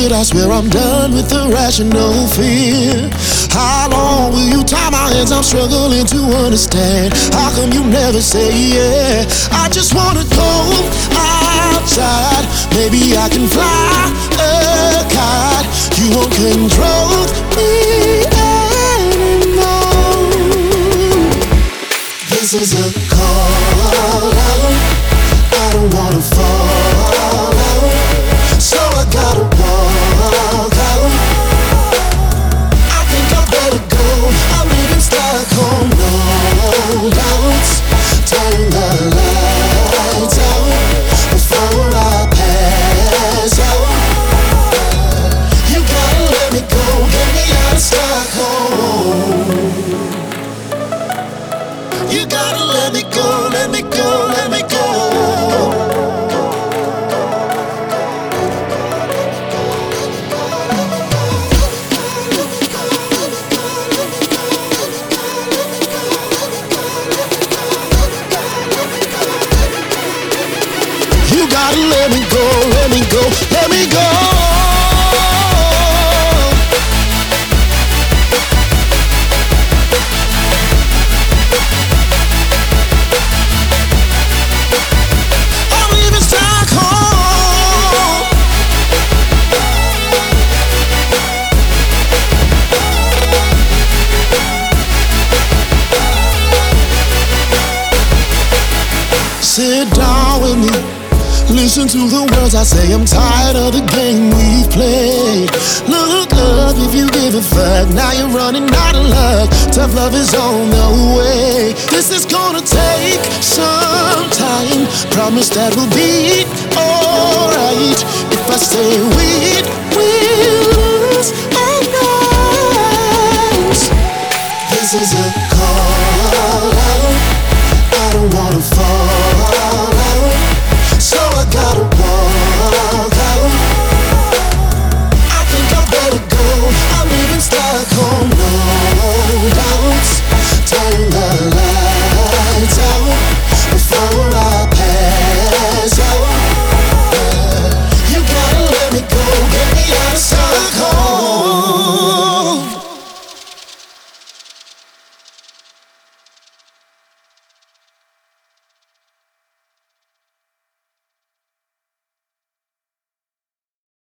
it, I swear I'm done with irrational fear. How long will you tie my hands? I'm struggling to understand. How come you never say yeah? I just wanna go outside. Maybe I can fly a kite. You won't control me anymore. This is a call out. I don't wanna fall out, so I gotta walk out. I think I better go. I'm leaving Stockholm, no doubts. Turn the lights out before I pass out. You gotta let me go, get me out of Stockholm. You gotta let me go, let me go, let me go. You gotta let me go, let me go, let me go. I'm leaving Stockholm. Sit down with me. Listen to the words I say. I'm tired of the game we've played. Look, love, if you give a fuck, now you're running out of luck. Tough love is on the way. This is gonna take some time. Promise that we'll be alright. If I stay